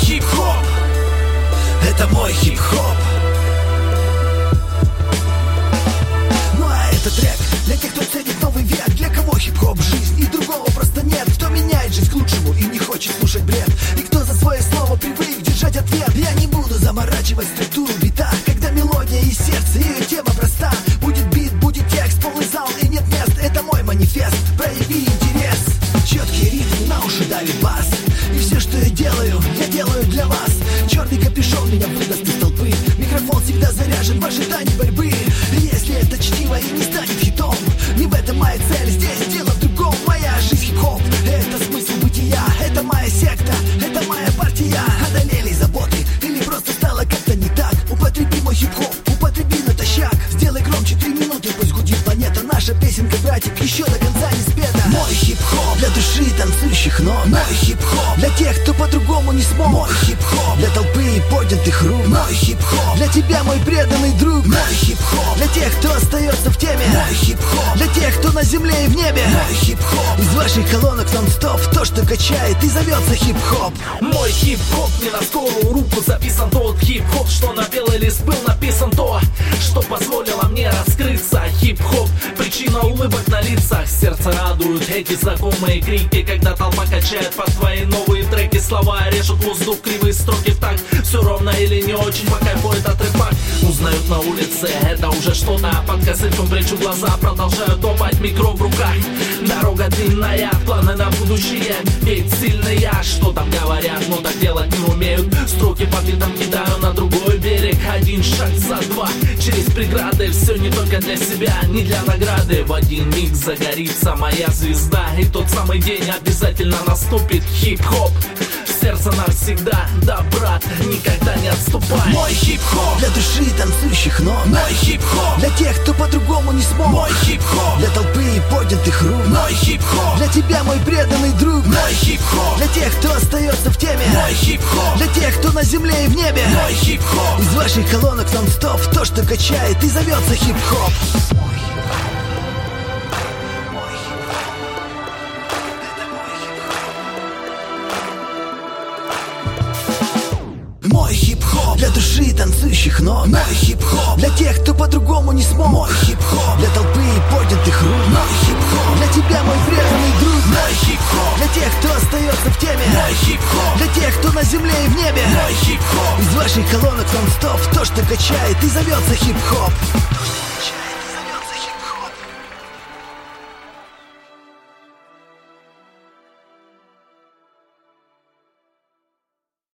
хип-хоп, это мой хип-хоп. Ну а этот трек для тех, кто ценит новый век, для кого хип-хоп жизнь и другого просто нет. Кто меняет жизнь к лучшему и не хочет слушать бред, и кто за свое слово привык держать ответ. Я не буду заморачивать структуру бита, когда мелодия и сердце, ее тема проста. Будет бит, будет текст, полный зал и нет мест. Это мой манифест, прояви интерес. Четкий ритм, на уши давит бас, и все, что я делаю для вас. Черный капюшон меня выдаст из толпы, микрофон всегда заряжен в ожидании борьбы. И если это чтиво и не станет хитом, не в этом моя цель, здесь дело в другом. Моя жизнь хип-хоп, это смысл бытия, это моя секта, это моя партия. Одолели заботы или просто стало как-то не так? Употреби мой хип-хоп, употреби натощак. Сделай громче 3 минуты, пусть гудит планета. Наша песенка, братик, еще до конца не спета. Мой хип-хоп для души танцующих ног. Мой хип-хоп для тех, кто по-другому не смог. Мой хип-хоп для толпы и поднятых рук. Мой хип-хоп для тебя, мой преданный друг. Мой хип-хоп для тех, кто остается в теме. Мой хип-хоп для тех, кто на земле и в небе. Мой хип-хоп из ваших колонок нон-стоп, то, что качает и зовется хип-хоп. Мой хип-хоп не на скорую руку записан тот хип-хоп, что на белый лист был написан то, что позволило мне раскрыться. Хип-хоп — причина улыбок на лицах. Сердце радуют эти знакомые крики, когда толпа качает под твои новые треки. Слова режут воздух, кривые строки в такт. Все ровно или не очень, по кайфу этот рэпак. Узнают на улице, это уже что-то. Под косынком прячу глаза, продолжаю топать, микро в руках. Дорога длинная, планы на будущее. Ведь сильный я, что там говорят, но так делать не умеют. Строки по битам кидаю на другой берег. Один шаг за два, через преграды. Все не только для себя, не для награды. В один миг загорится моя звезда, и тот самый день обязательно наступит. Хип-хоп в сердце навсегда, да, брат, никогда не отступай. Мой хип-хоп для души танцующих ног. Мой хип-хоп для тех, кто по-другому не смог. Мой хип-хоп для толпы и поднятых рук. Мой хип-хоп для тебя, мой преданный друг. Мой хип-хоп для тех, кто остается в теме. Мой хип-хоп для тех, кто на земле и в небе. Мой хип-хоп из ваших колонок нон-стоп, то, что качает и зовется хип-хоп. Мой хип-хоп для души танцующих ног. Мой хип-хоп для тех, кто по-другому не смог. Мой хип-хоп для толпы и поднятых рук. Мой хип-хоп для тебя, мой преданный друг. Мой хип-хоп для тех, кто остается в теме. Мой хип-хоп для тех, кто на земле и в небе. Мой хип-хоп из ваших колонок нон-стоп, то, что качает и зовется хип-хоп.